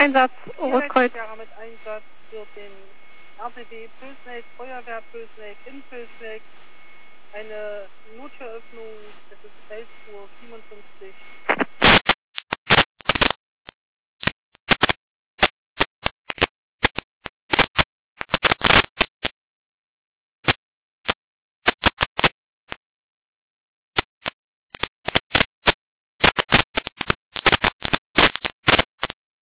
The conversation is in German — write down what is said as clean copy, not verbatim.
Einsatz, Rotkreuz. Jahre mit Einsatz für den RTW Pülsneck, Feuerwehr Pülsneck, in Pülsneck. Eine Nottüröffnung, das ist 11:57 Uhr.